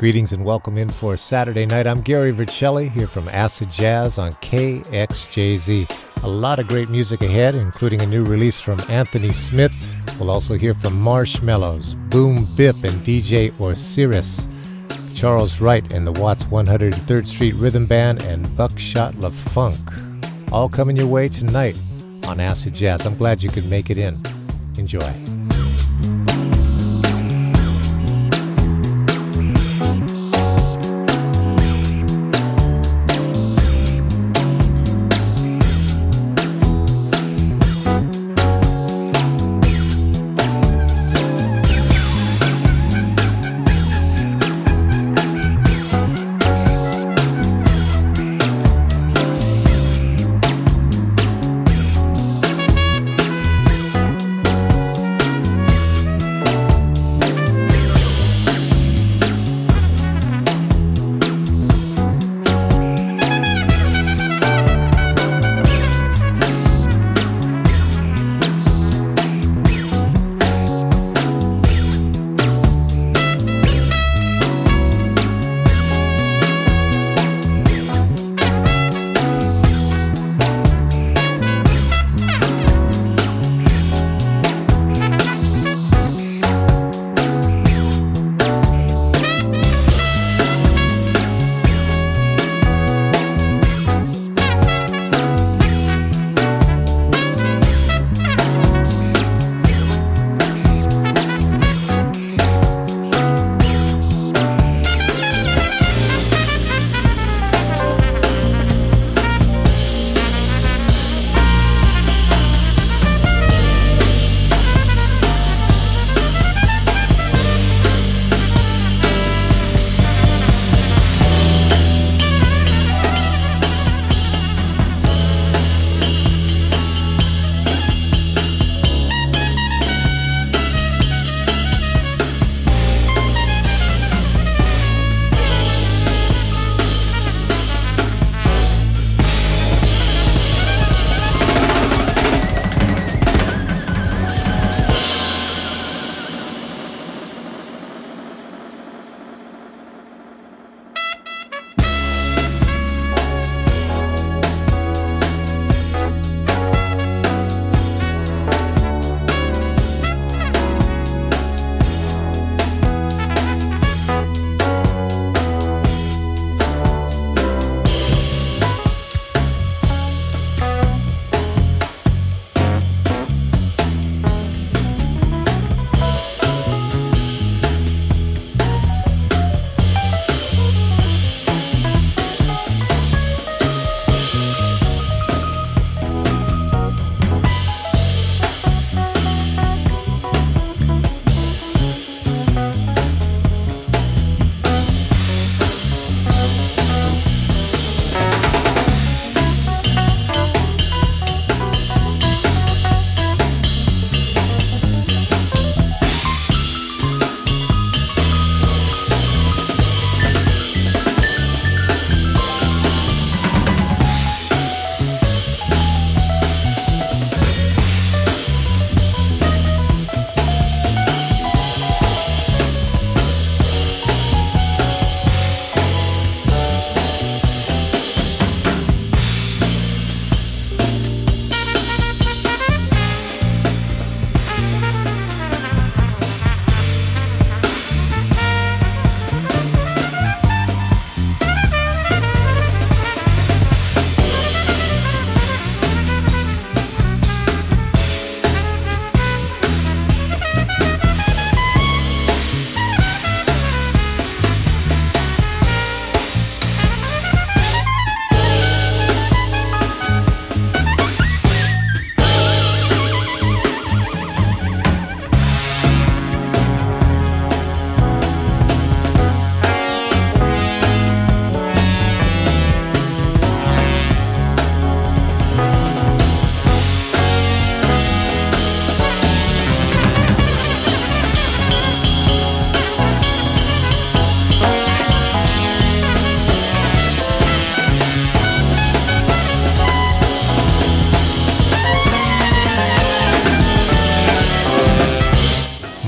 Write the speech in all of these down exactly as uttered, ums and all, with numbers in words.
Greetings and welcome in for Saturday night. I'm Gary Vercelli here from Acid Jazz on K X J Z. A lot of great music ahead, including a new release from Anthony Smith. We'll also hear from Marshmallows, Boom Bip and D J Osiris, Charles Wright and the Watts one hundred third Street Rhythm Band, and Buckshot LaFunk. All coming your way tonight on Acid Jazz. I'm glad you could make it in. Enjoy.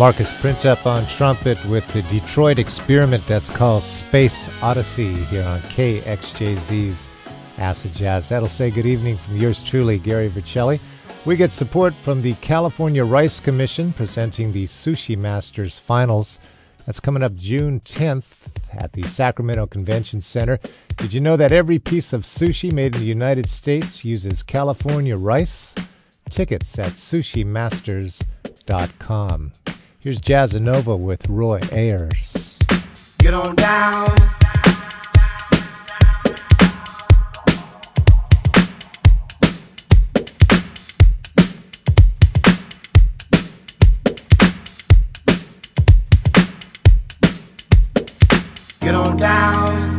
Marcus Printup on trumpet with the Detroit experiment that's called Space Odyssey here on K X J Z's Acid Jazz. That'll say good evening from yours truly, Gary Vercelli. We get support from the California Rice Commission presenting the Sushi Masters Finals. That's coming up June tenth at the Sacramento Convention Center. Did you know that every piece of sushi made in the United States uses California rice? Tickets at sushi masters dot com. Here's Jazzanova with Roy Ayers. Get on down. Get on down.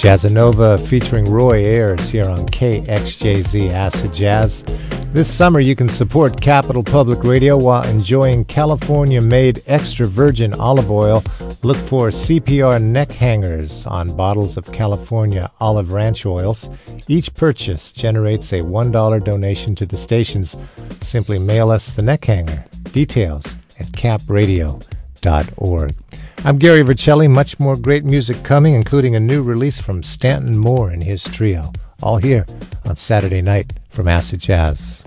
Jazzanova featuring Roy Ayers here on K X J Z Acid Jazz. This summer you can support Capital Public Radio while enjoying California-made extra virgin olive oil. Look for C P R neck hangers on bottles of California Olive Ranch oils. Each purchase generates a one dollar donation to the stations. Simply mail us the neck hanger. Details at cap radio dot org. I'm Gary Vercelli. Much more great music coming, including a new release from Stanton Moore and his trio. All here on Saturday night from Acid Jazz.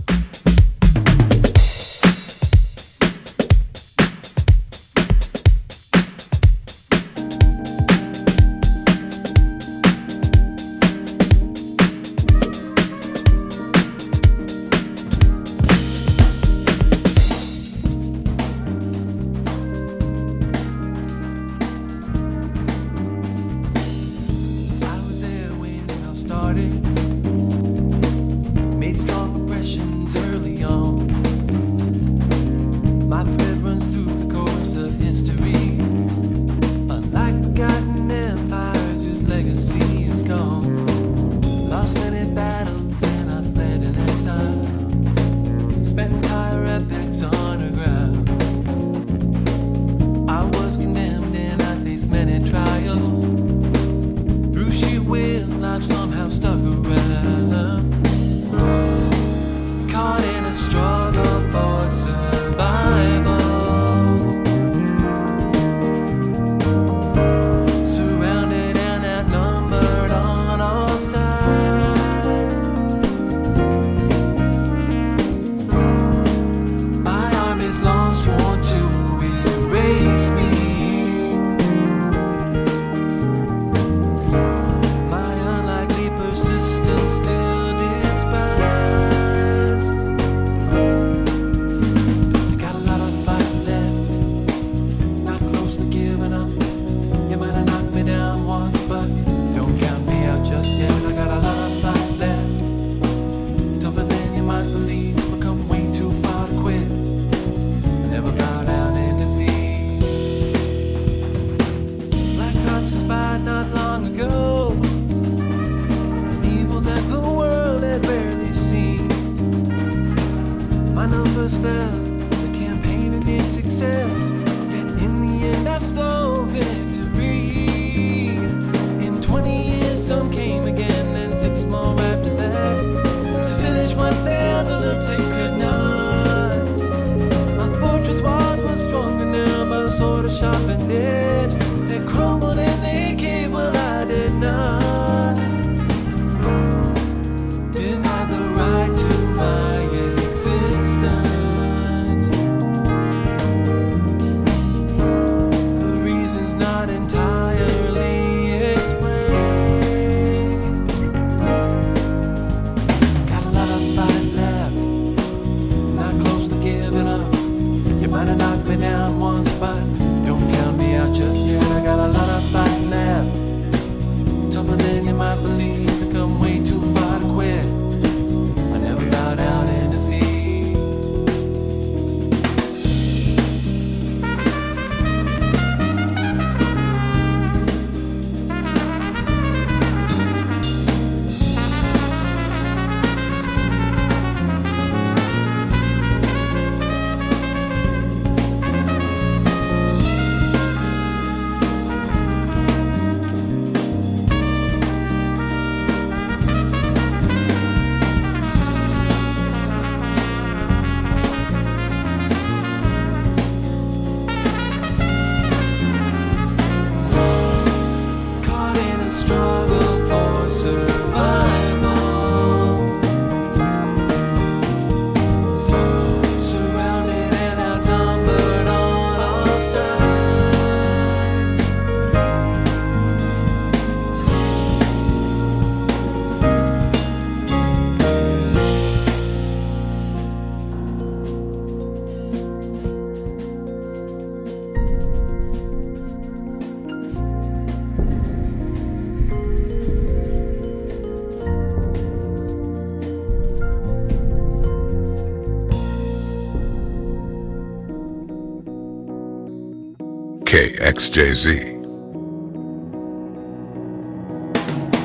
K X J Z.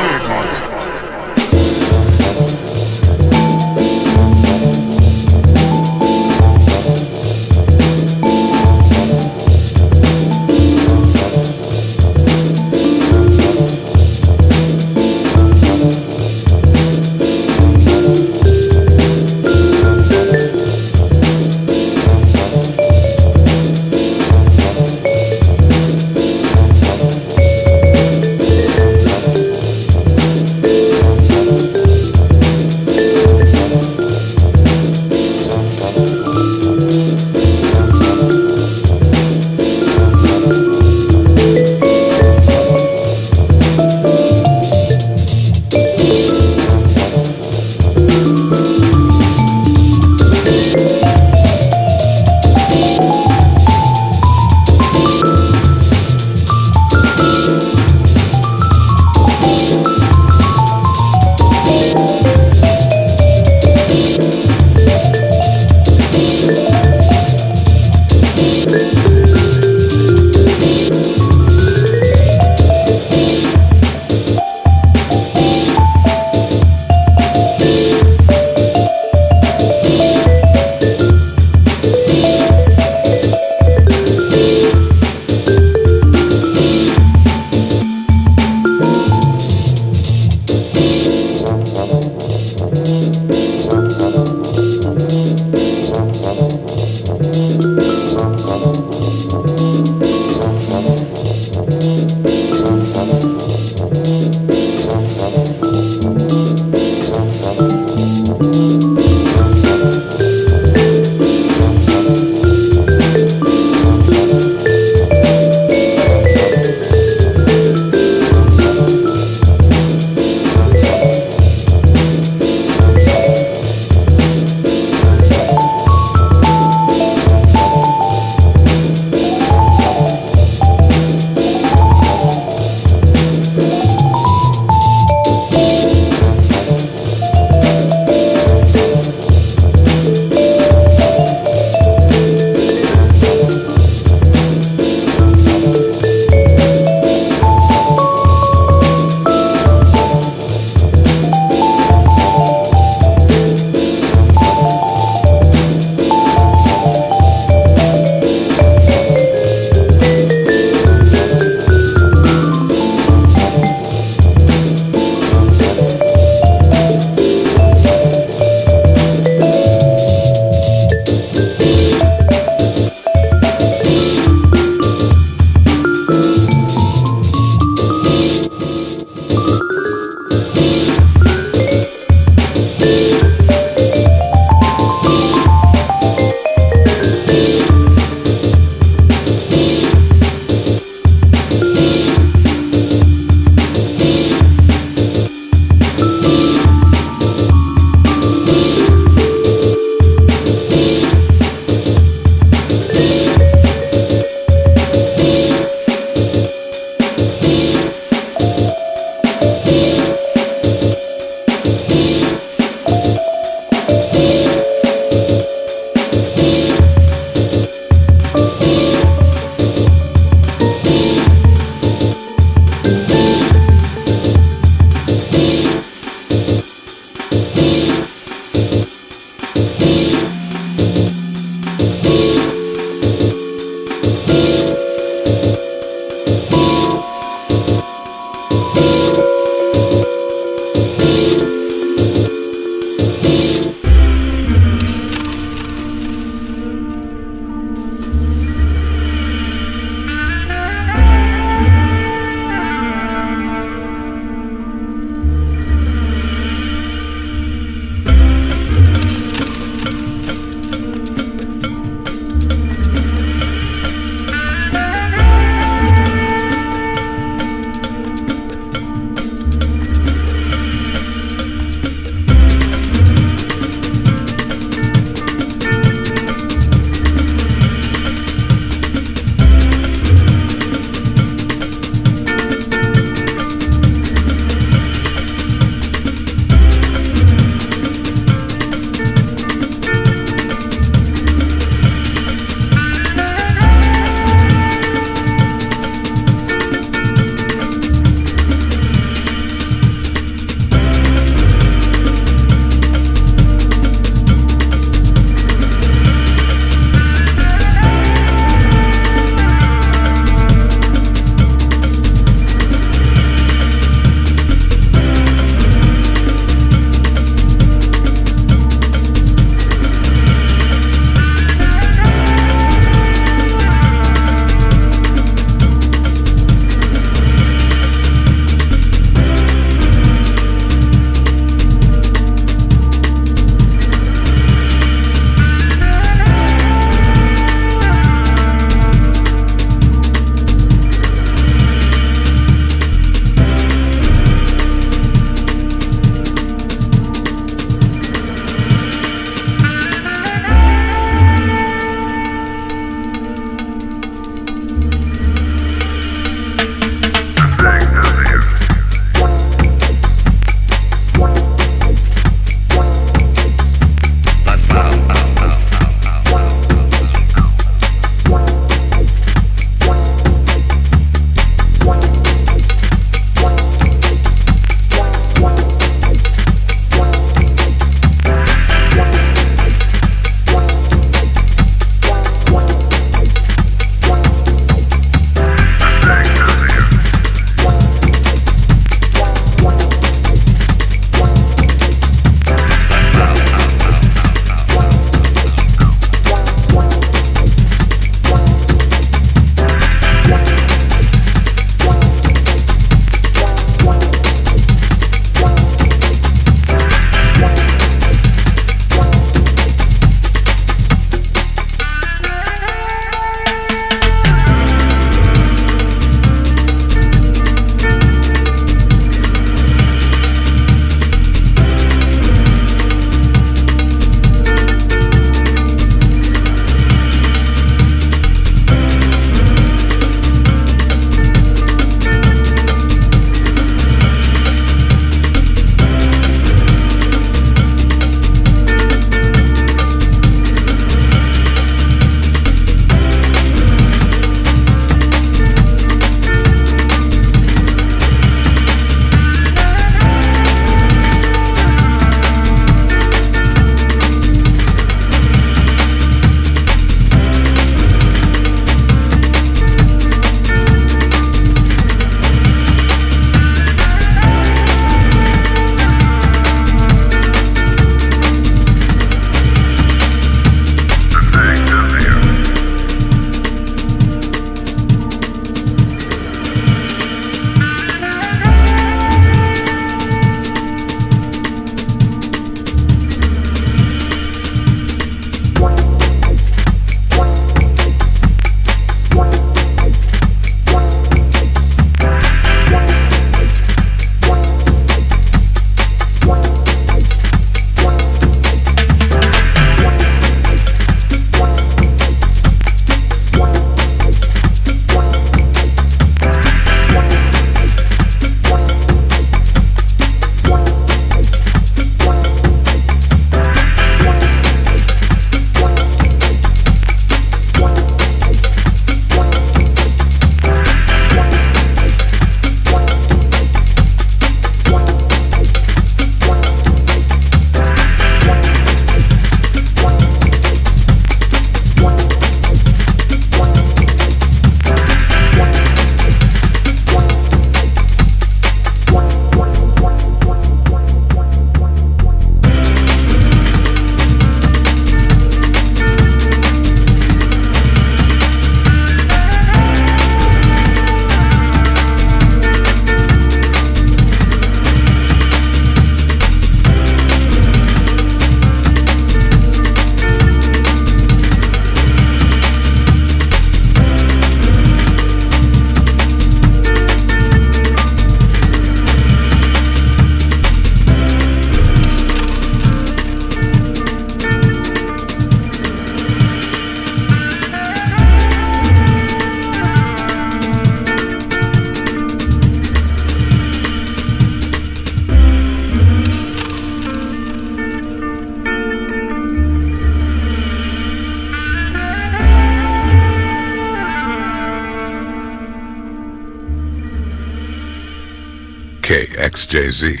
X J Z.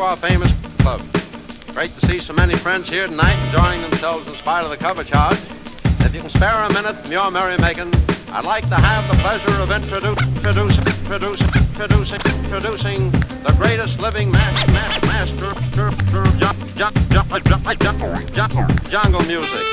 our famous club. Great to see so many friends here tonight enjoying themselves in spite of the cover charge. If you can spare a minute from your merrymaking, I'd like to have the pleasure of introducing, introducing, introducing, introducing, introducing the greatest living master, master, master, jungle music.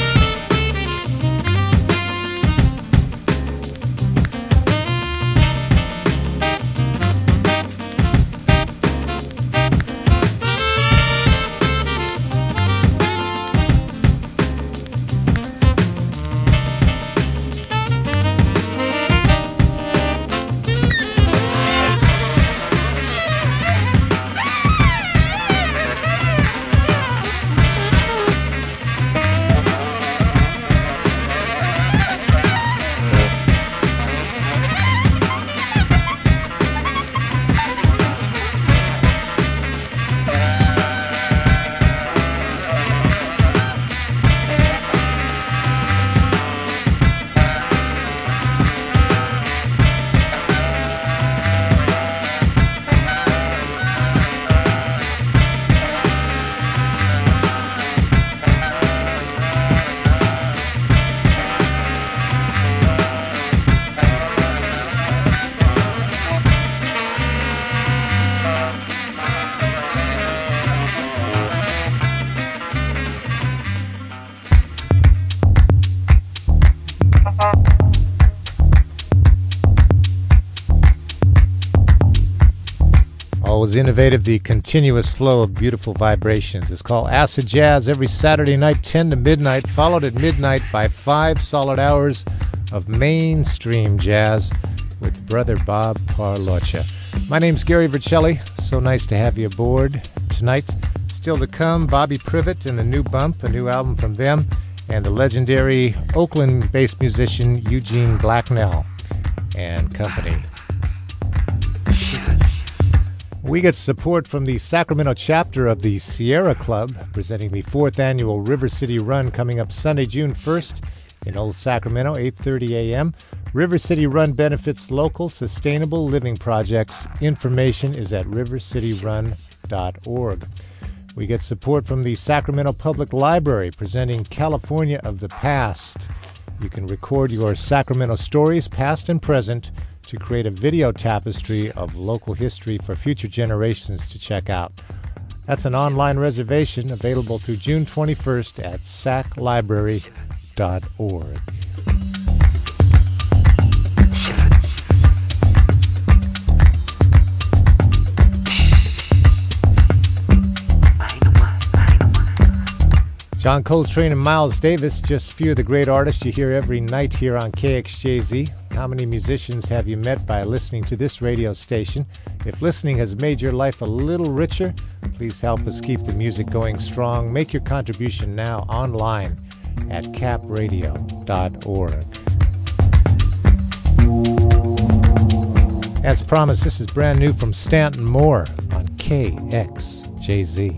Was innovative, the continuous flow of beautiful vibrations. It's called Acid Jazz every Saturday night, ten to midnight, followed at midnight by five solid hours of mainstream jazz with Brother Bob Parlocha. My name's Gary Vercelli. So nice to have you aboard tonight. Still to come, Bobby Privet and the New Bump, a new album from them, and the legendary Oakland-based musician Eugene Blacknell and company. We get support from the Sacramento chapter of the Sierra Club, presenting the fourth annual River City Run coming up Sunday, June first in Old Sacramento, eight thirty a.m. River City Run benefits local, sustainable living projects. Information is at river city run dot org. We get support from the Sacramento Public Library, presenting California of the Past. You can record your Sacramento stories, past and present, to create a video tapestry of local history for future generations to check out. That's an online reservation available through June twenty-first at sac library dot org. John Coltrane and Miles Davis, just a few of the great artists you hear every night here on K X J Z. How many musicians have you met by listening to this radio station? If listening has made your life a little richer, please help us keep the music going strong. Make your contribution now online at cap radio dot org. As promised, this is brand new from Stanton Moore on K X J Z.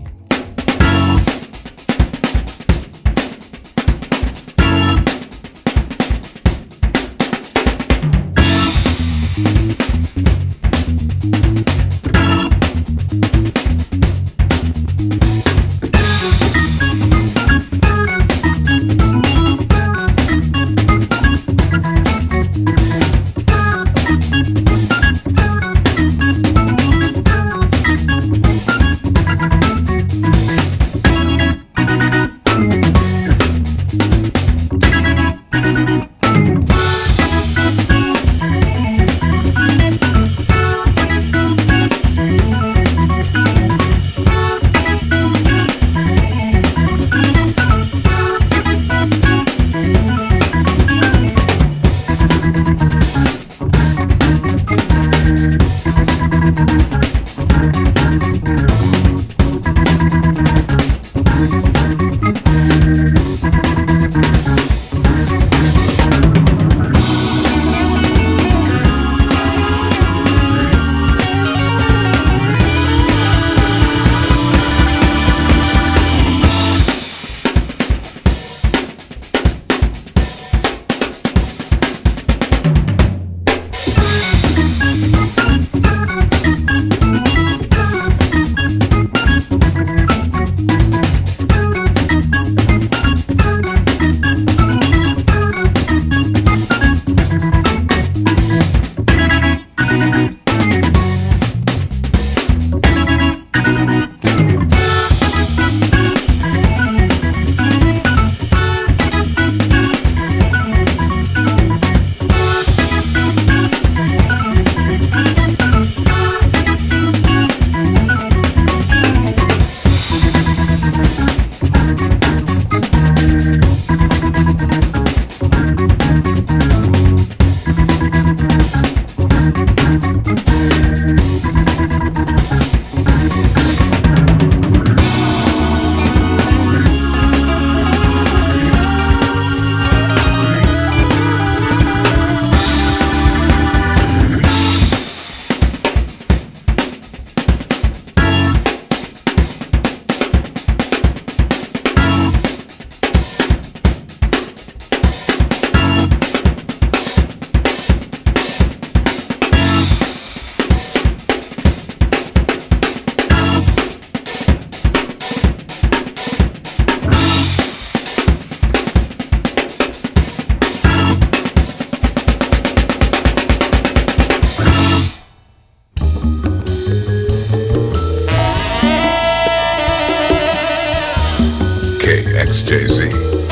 J Z.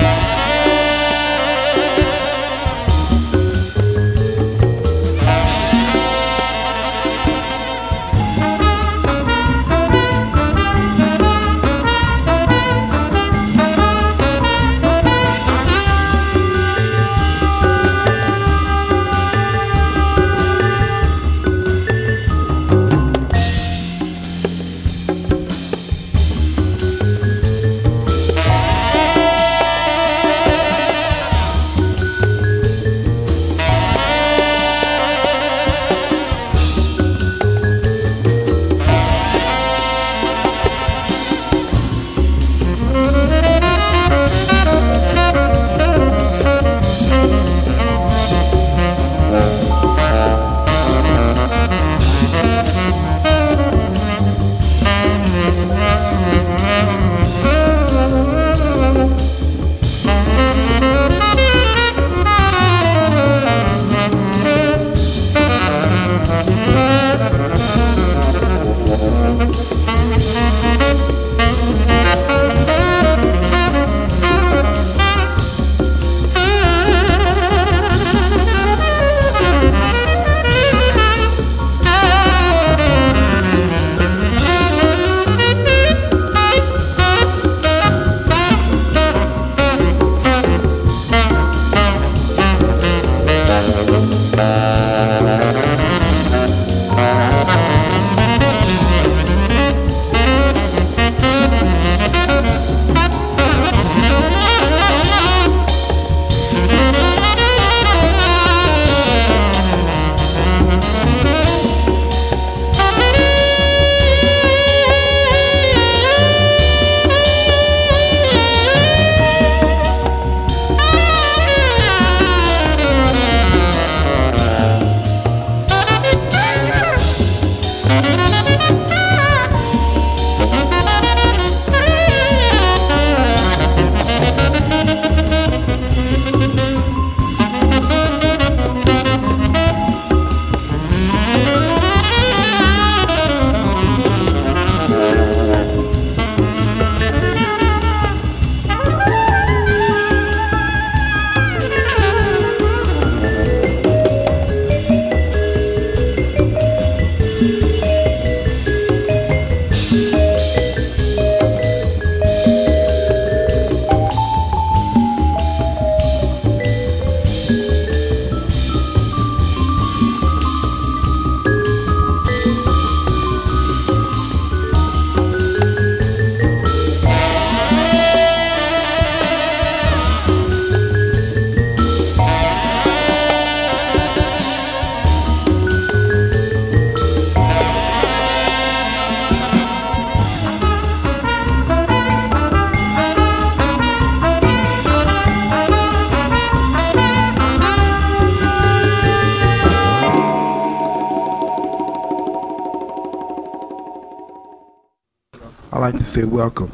I like to say welcome,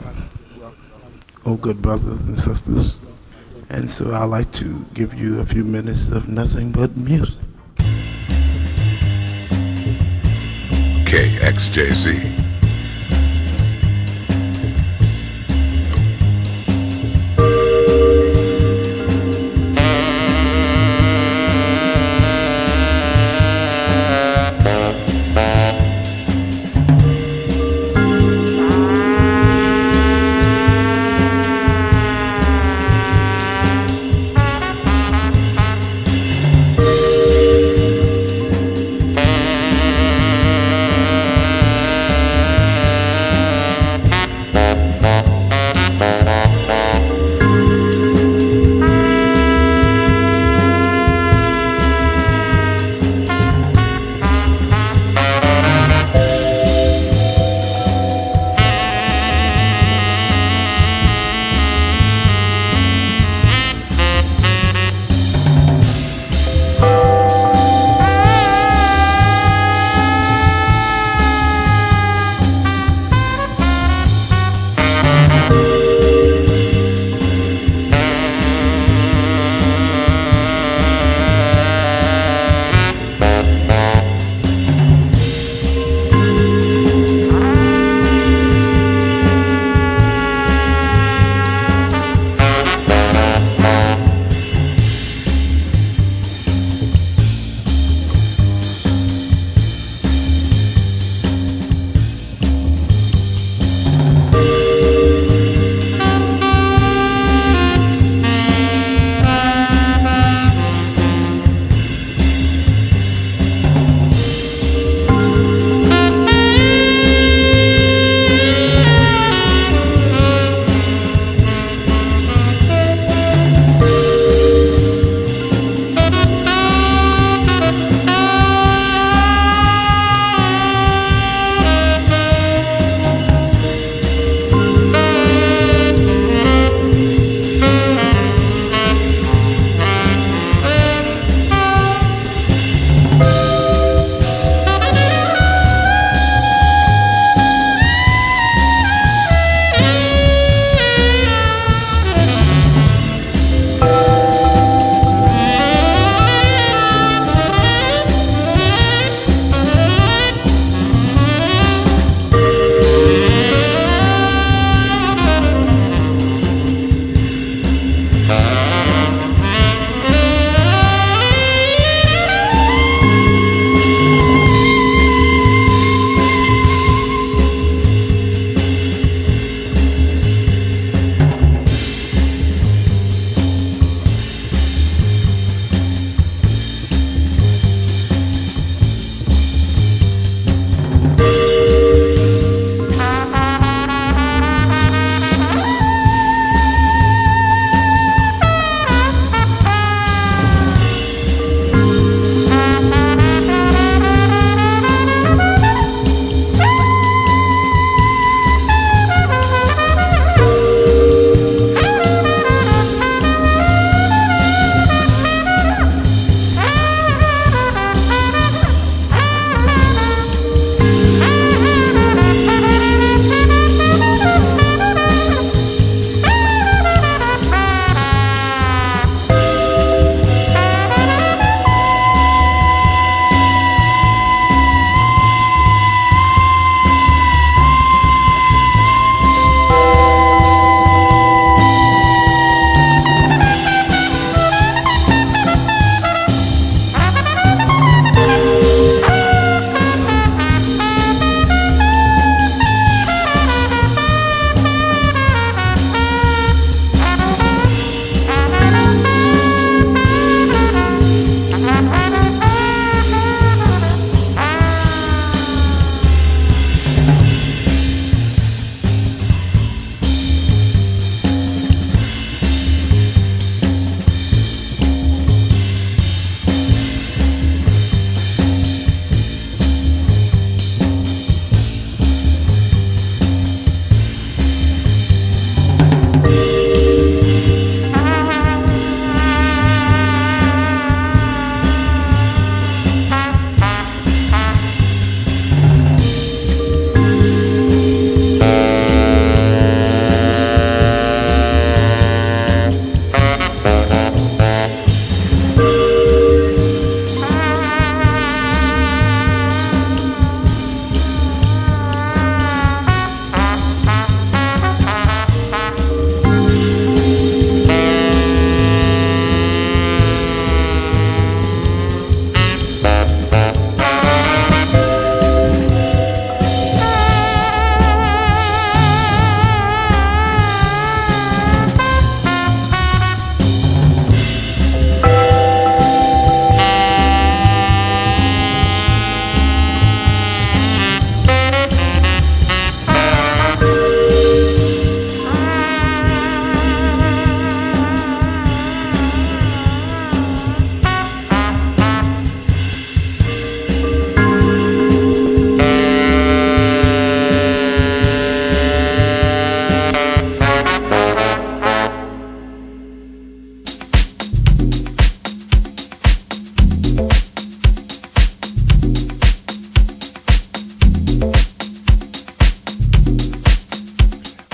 oh good brothers and sisters. And so I like to give you a few minutes of nothing but music. K X J Z.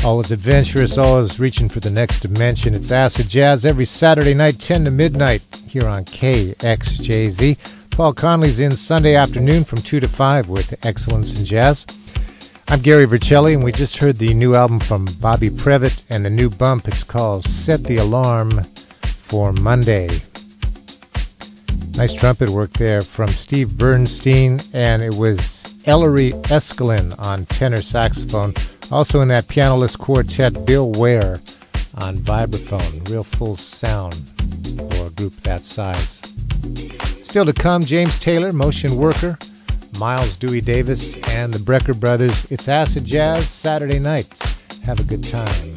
Always adventurous, always reaching for the next dimension. It's Acid Jazz every Saturday night, ten to midnight, here on K X J Z. Paul Conley's in Sunday afternoon from two to five with Excellence in Jazz. I'm Gary Vercelli, and we just heard the new album from Bobby Previtt and the new bump. It's called Set the Alarm for Monday. Nice trumpet work there from Steve Bernstein, and it was Ellery Eskelin on tenor saxophone. Also in that pianoless quartet, Bill Ware on vibraphone. Real full sound for a group that size. Still to come, James Taylor, Motion Worker, Miles Dewey Davis, and the Brecker Brothers. It's Acid Jazz Saturday night. Have a good time.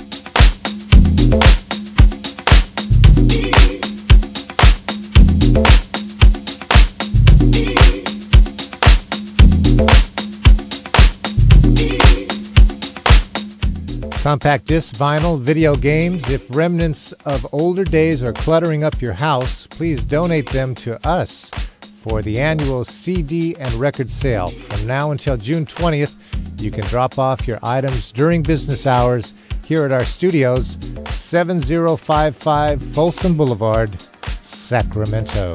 Compact disc, vinyl, video games. If remnants of older days are cluttering up your house, please donate them to us for the annual C D and record sale. From now until June twentieth, you can drop off your items during business hours here at our studios, seven oh five five Folsom Boulevard, Sacramento.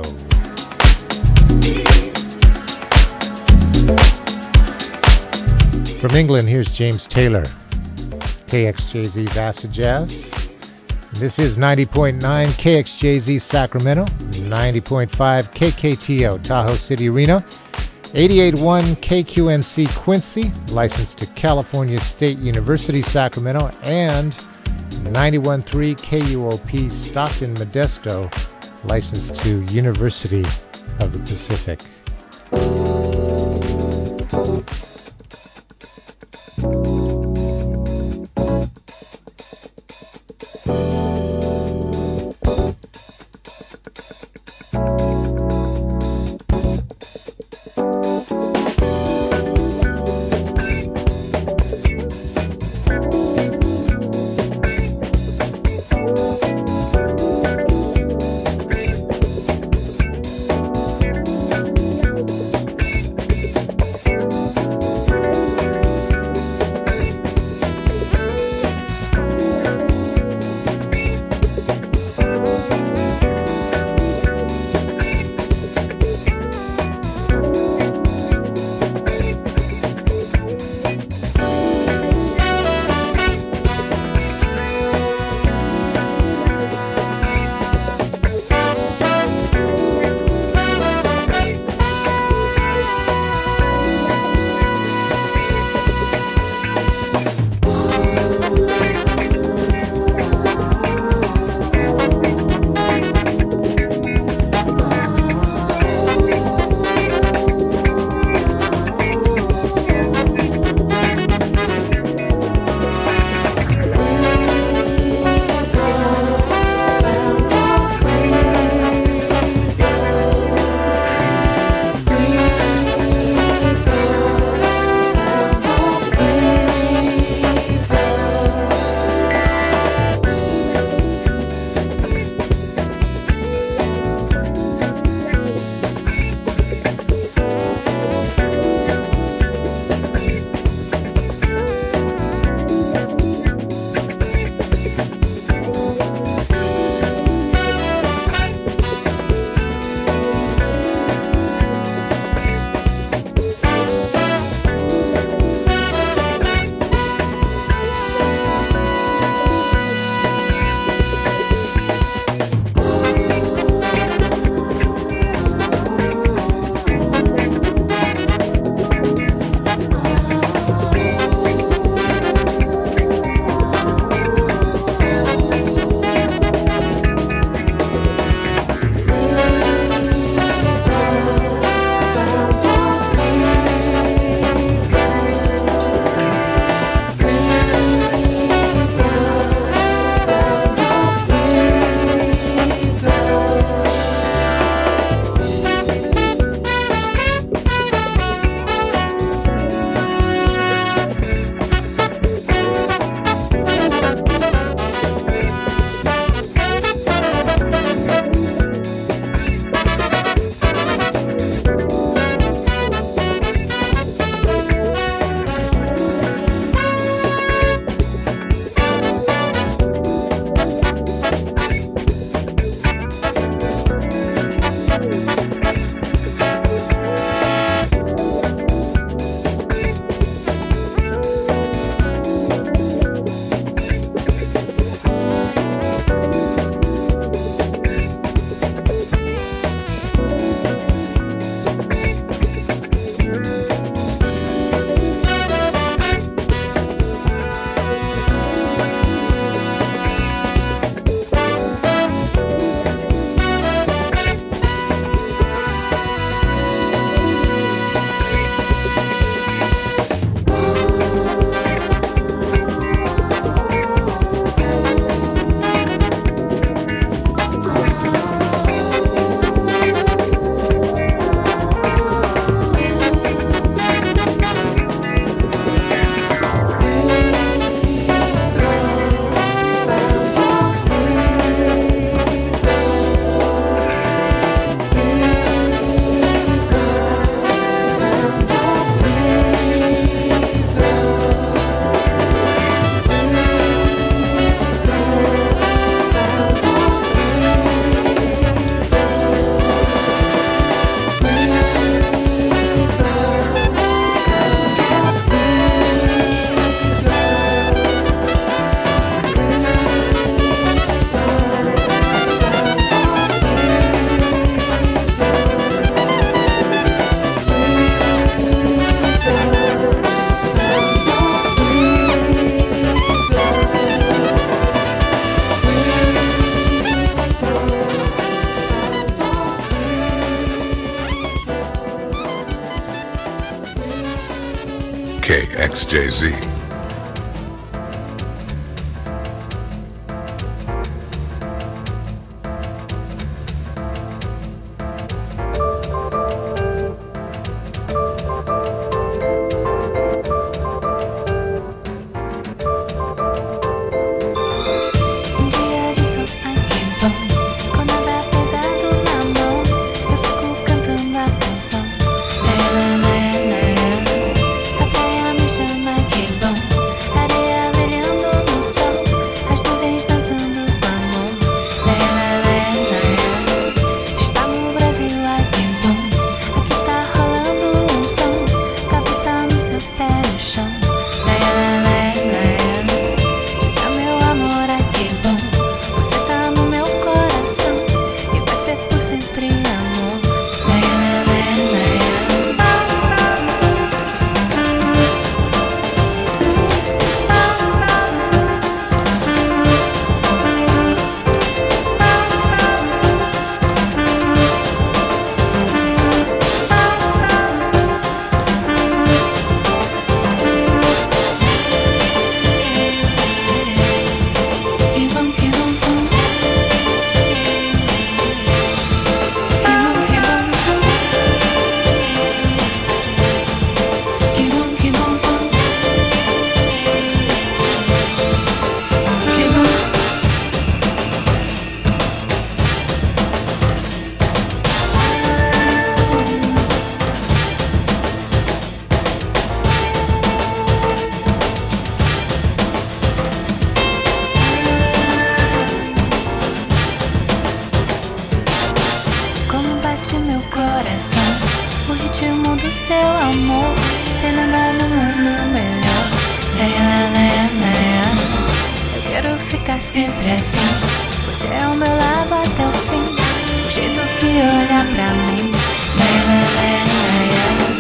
From England, here's James Taylor. K X J Z's Acid Jazz. This is ninety point nine K X J Z Sacramento, ninety point five K K T O Tahoe City, Reno, eighty-eight point one K Q N C Quincy, licensed to California State University, Sacramento, and ninety-one point three K U O P Stockton, Modesto, licensed to University of the Pacific. X J Z. Sempre assim, você é ao meu lado até o fim. O jeito que olha pra mim, leia, leia, leia.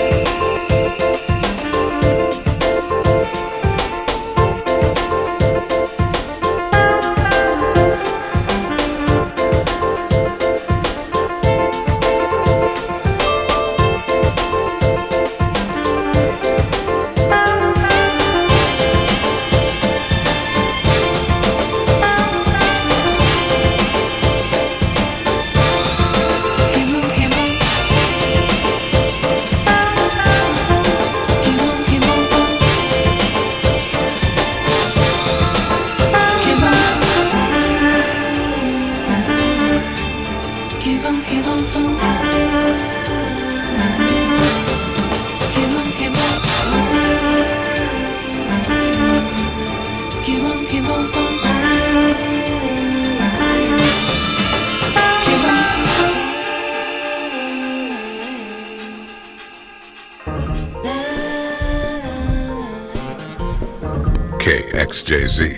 K X J Z.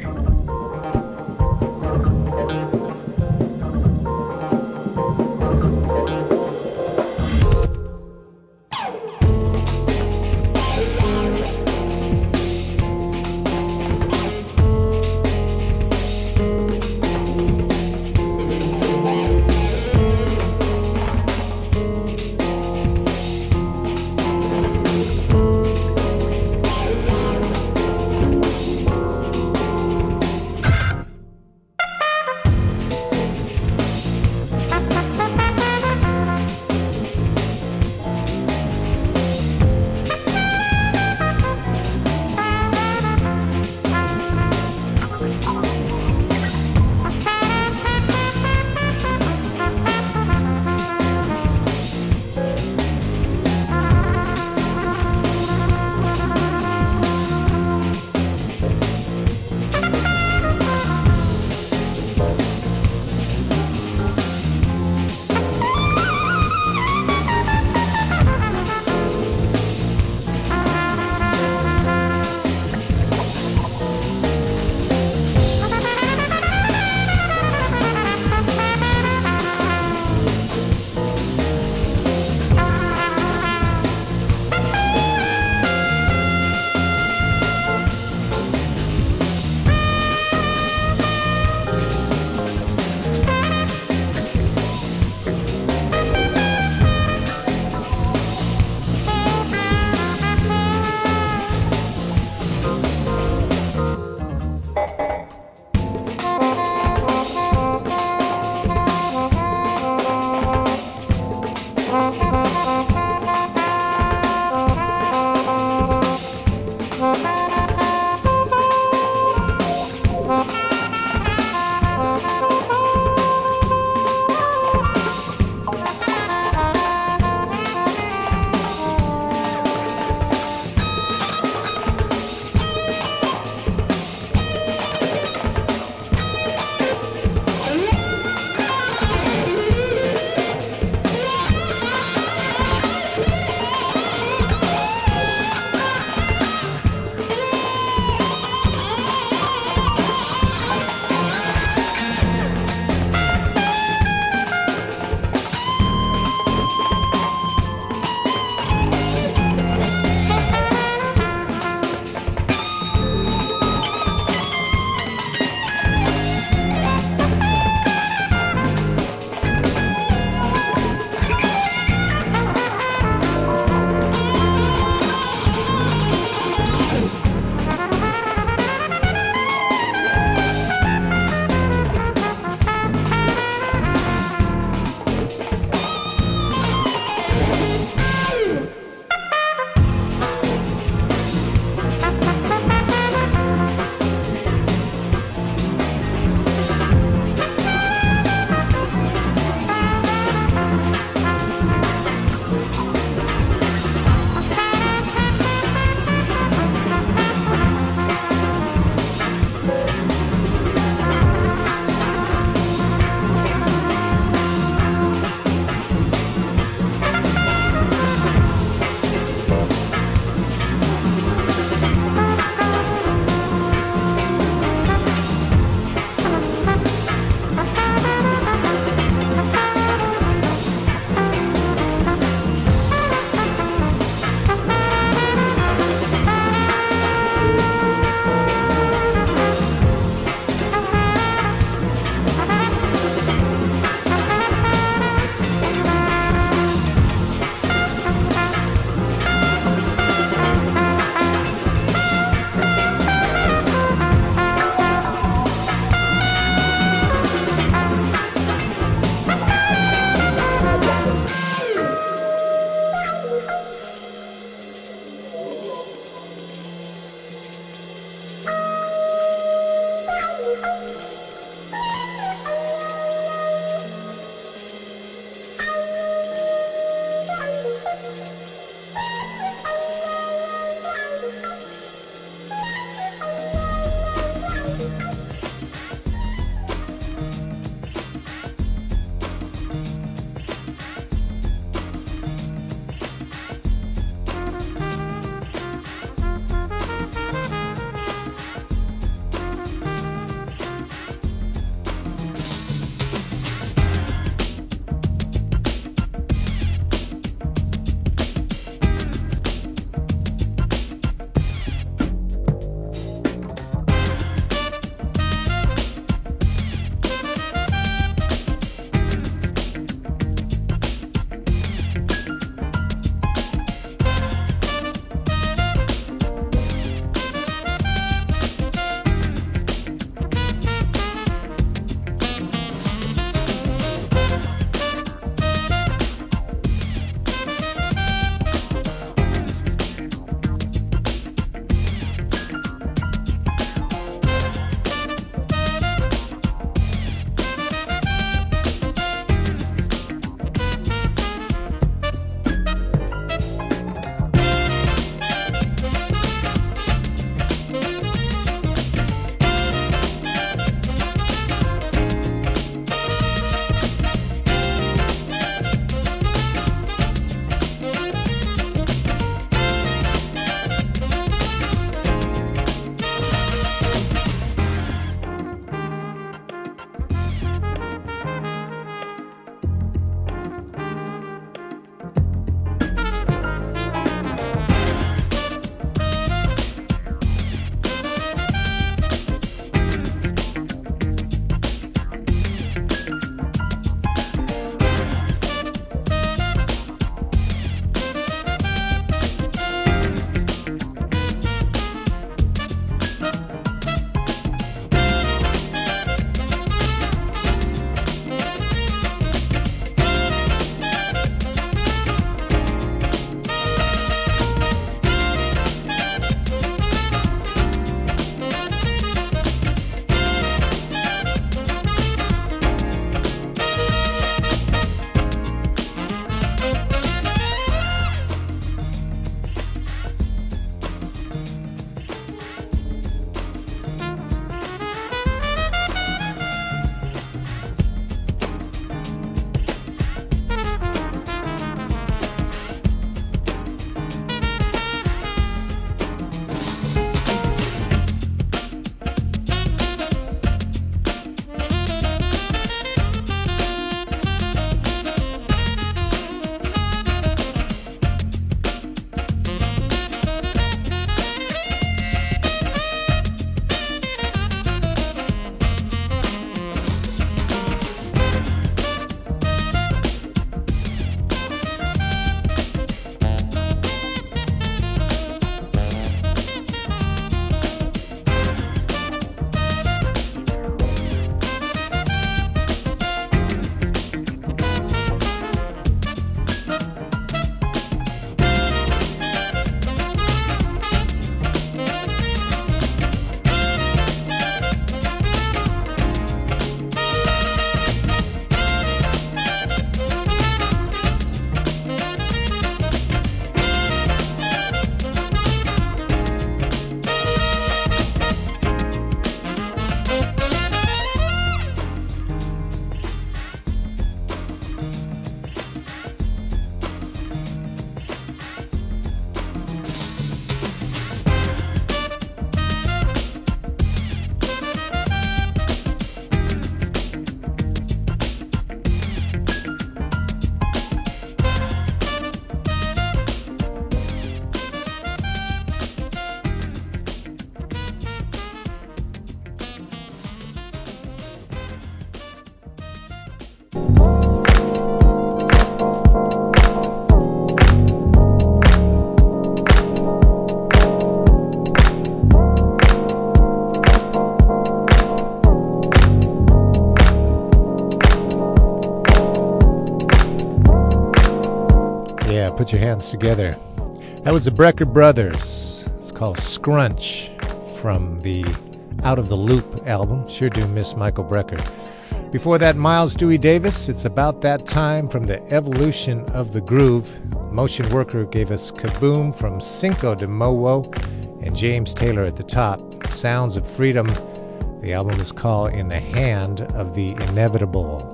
put your hands together. That was the Brecker Brothers. It's called Scrunch from the Out of the Loop album. Sure do miss Michael Brecker. Before that, Miles Dewey Davis, It's About That Time from the Evolution of the Groove. Motion Worker gave us Kaboom from Cinco de Mowo, and James Taylor at the top, Sounds of Freedom. The album is called In the Hand of the Inevitable.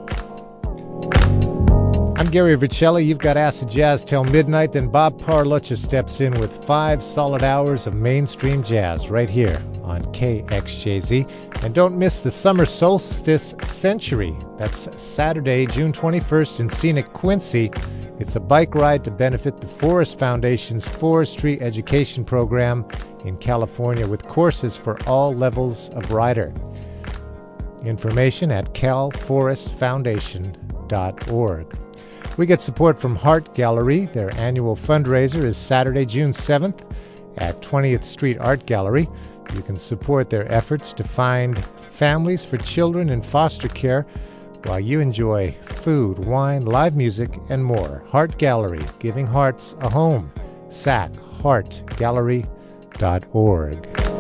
I'm Gary Vercelli. You've got Acid Jazz till midnight. Then Bob Parlucha steps in with five solid hours of mainstream jazz right here on K X J Z. And don't miss the Summer Solstice Century. That's Saturday, June twenty-first in scenic Quincy. It's a bike ride to benefit the Forest Foundation's Forestry Education Program in California with courses for all levels of rider. Information at cal forest foundation dot org. We get support from Heart Gallery. Their annual fundraiser is Saturday, June seventh at twentieth Street Art Gallery. You can support their efforts to find families for children in foster care while you enjoy food, wine, live music, and more. Heart Gallery, giving hearts a home. S A C heart gallery dot org.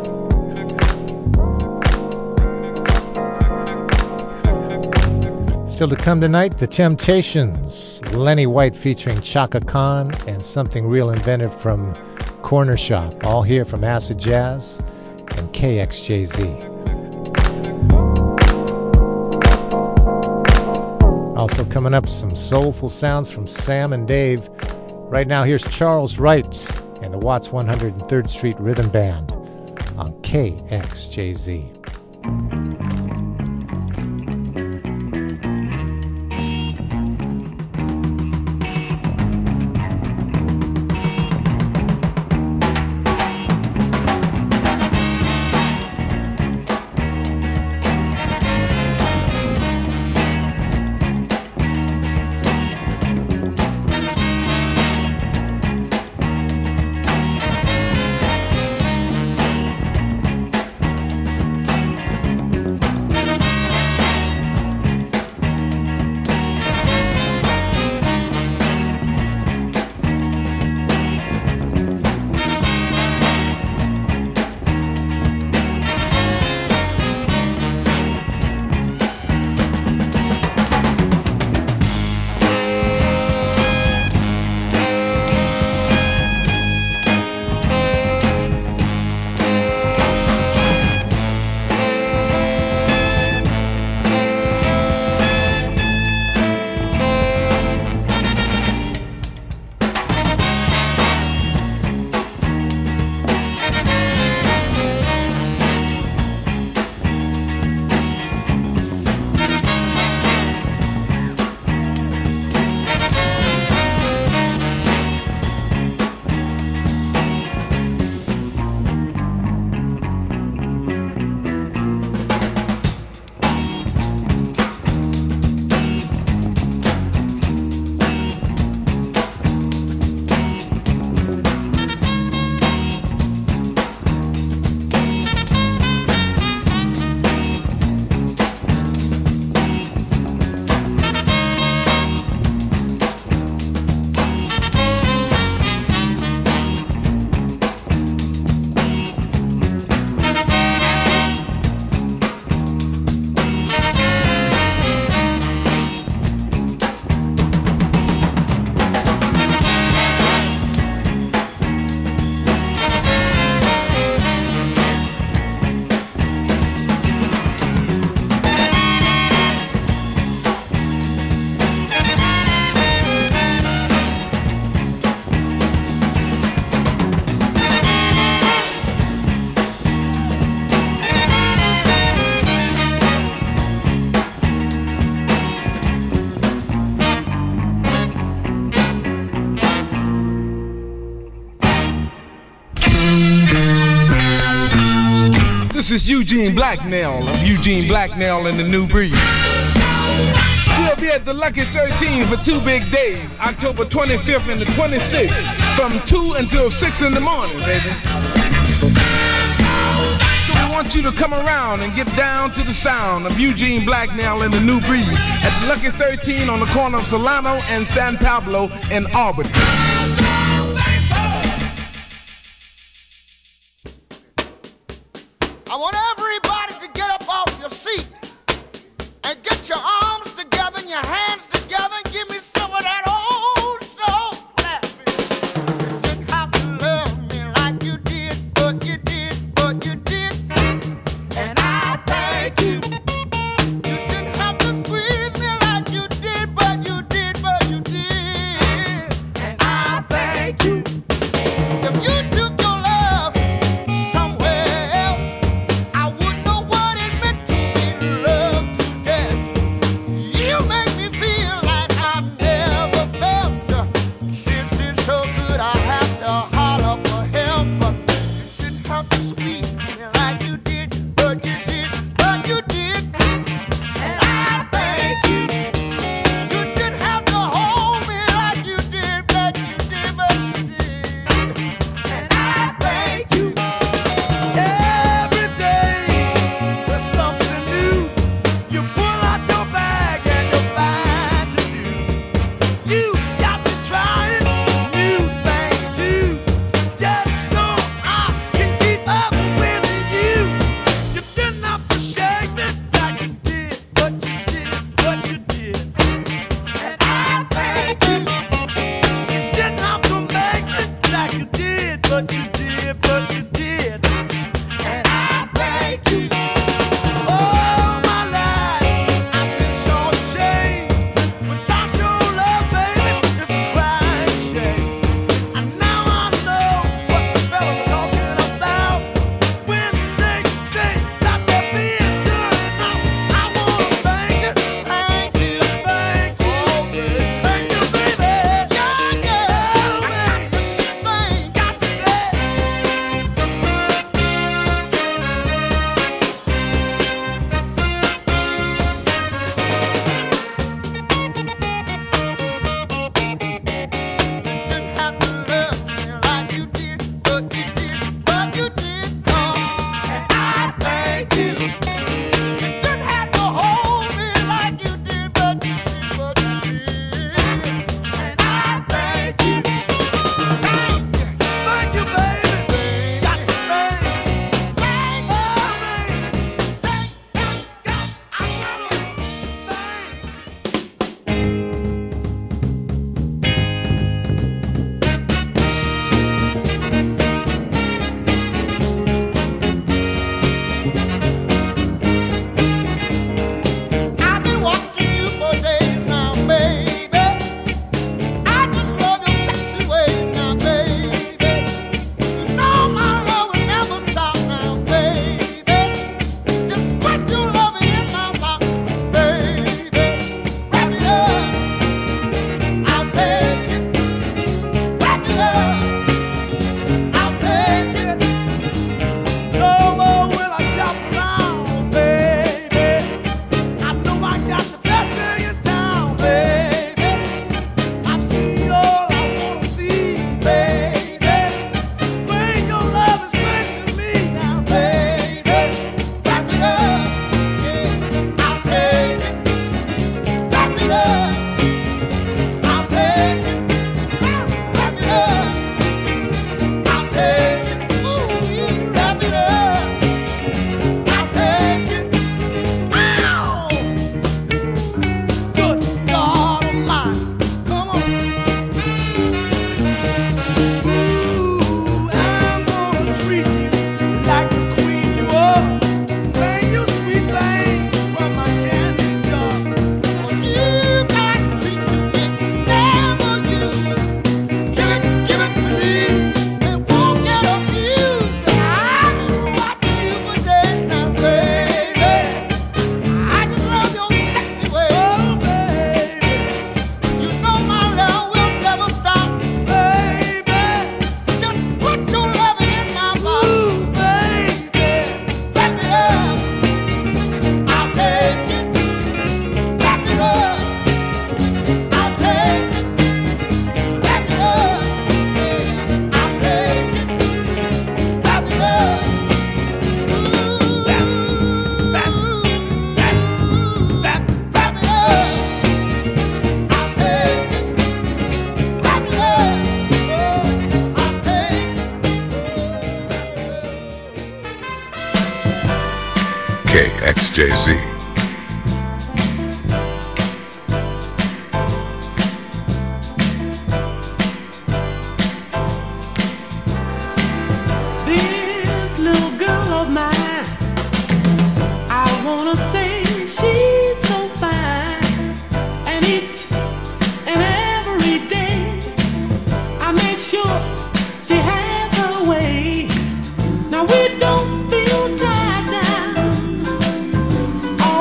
Still to come tonight, The Temptations, Lenny White featuring Chaka Khan, and something real inventive from Corner Shop. All here from Acid Jazz and K X J Z. Also coming up, some soulful sounds from Sam and Dave. Right now, here's Charles Wright and the Watts one hundred third Street Rhythm Band on K X J Z. This is Eugene Blacknell of Eugene Blacknell and the New Breed. We'll be at the Lucky thirteen for two big days, October twenty-fifth and the twenty-sixth, from two until six in the morning, baby. So we want you to come around and get down to the sound of Eugene Blacknell and the New Breed at the Lucky thirteen on the corner of Solano and San Pablo in Albany. I want everybody to get up off your seat and get your arms together and your hands together and give me some of that old soul clapping. You didn't have to love me like you did, but you did, but you did. And I thank you. You didn't have to squeeze me like you did, but you did, but you did. And I thank you. K X J Z. This little girl of mine, I wanna say she's so fine, and each and every day I make sure she has her way. Now we don't feel tied down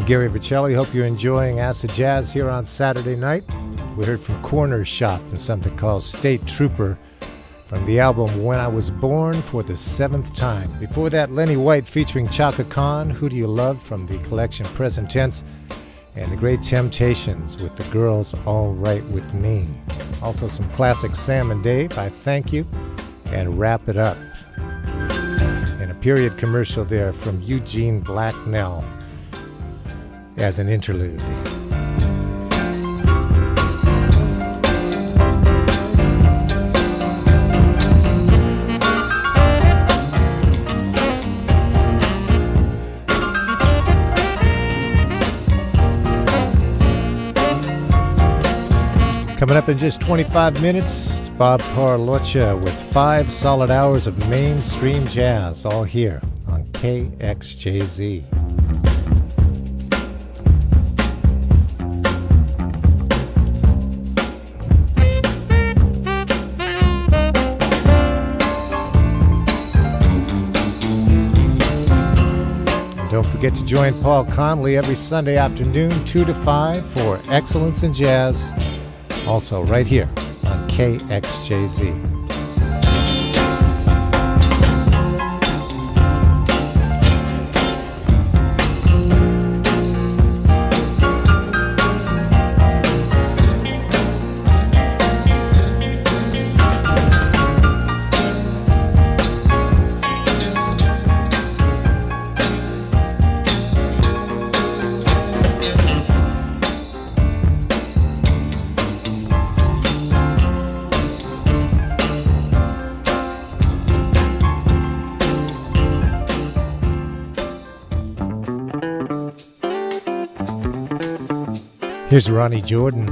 Gary Vercelli. Hope you're enjoying Acid Jazz here on Saturday night. We heard from Corner Shop and something called State Trooper from the album When I Was Born for the Seventh Time. Before that, Lenny White featuring Chaka Khan, Who Do You Love from the collection Present Tense, and The Great Temptations with The Girls All Right With Me. Also some classic Sam and Dave, I Thank You, and Wrap It Up. And a period commercial there from Eugene Blacknell as an interlude. Coming up in just twenty-five minutes, it's Bob Parlocha with five solid hours of mainstream jazz, all here on K X J Z. Don't forget to join Paul Conley every Sunday afternoon, two to five, for Excellence in Jazz, also right here on K X J Z. Here's Ronnie Jordan.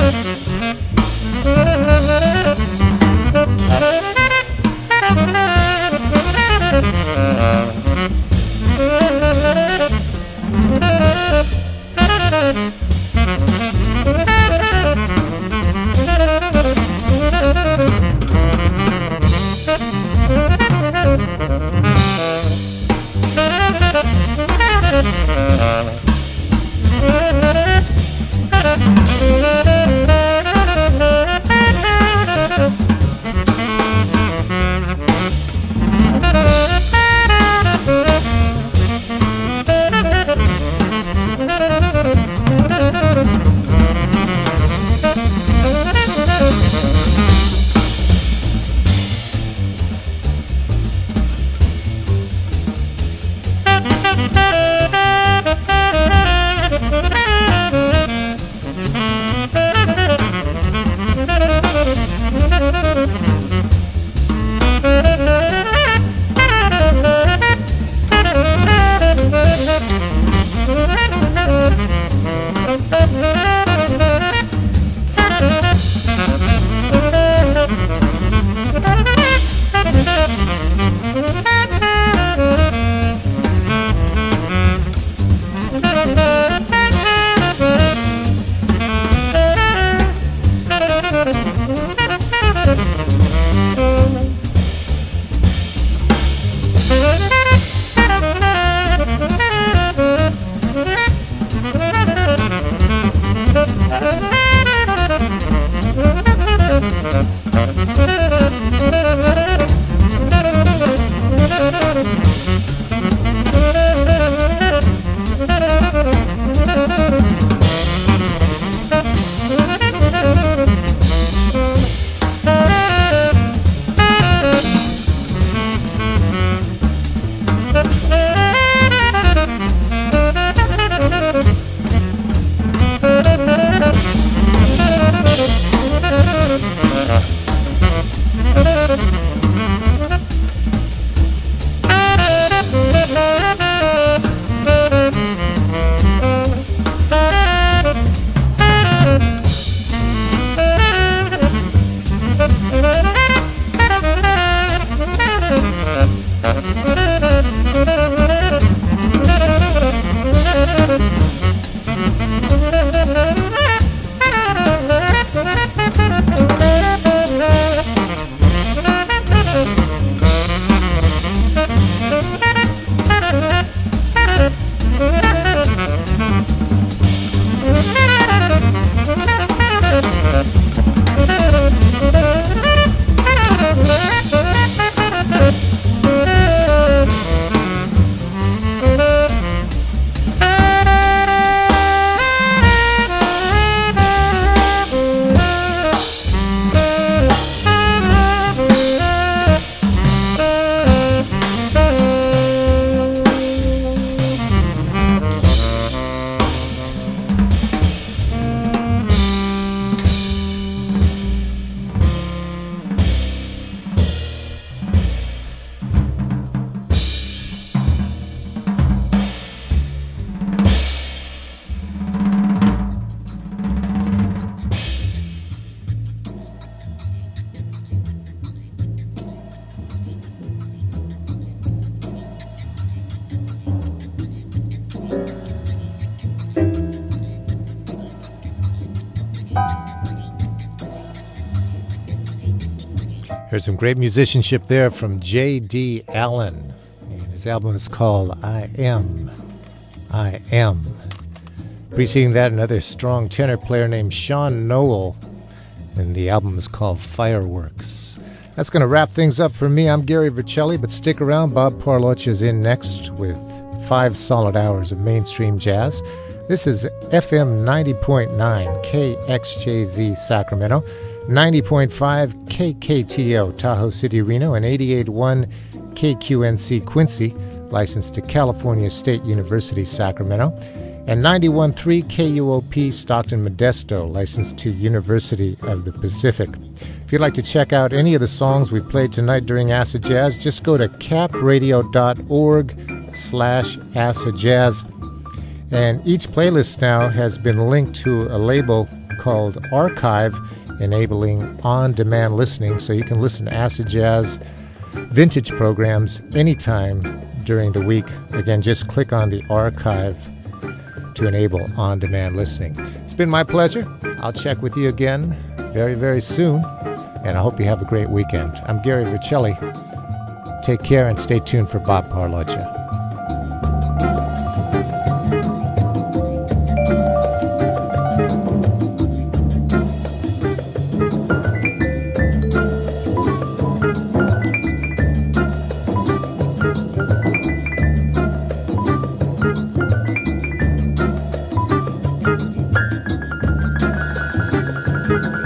Heard some great musicianship there from J D. Allen. And his album is called I Am. I Am. Preceding that, another strong tenor player named Sean Noel. And the album is called Fireworks. That's going to wrap things up for me. I'm Gary Vercelli, but stick around. Bob Parloch is in next with five solid hours of mainstream jazz. This is F M ninety point nine K X J Z Sacramento, ninety point five K K T O Tahoe City, Reno, and eighty-eight point one K Q N C Quincy, licensed to California State University, Sacramento, and ninety-one point three K U O P Stockton Modesto, licensed to University of the Pacific. If you'd like to check out any of the songs we played tonight during Acid Jazz, just go to capradio.org slash acid jazz. And each playlist now has been linked to a label called Archive, enabling on-demand listening, so you can listen to Acid Jazz vintage programs anytime during the week. Again, just click on the Archive to enable on-demand listening. It's been my pleasure. I'll check with you again very, very soon, and I hope you have a great weekend. I'm Gary Vercelli. Take care and stay tuned for Bob Parlocha. Thank you.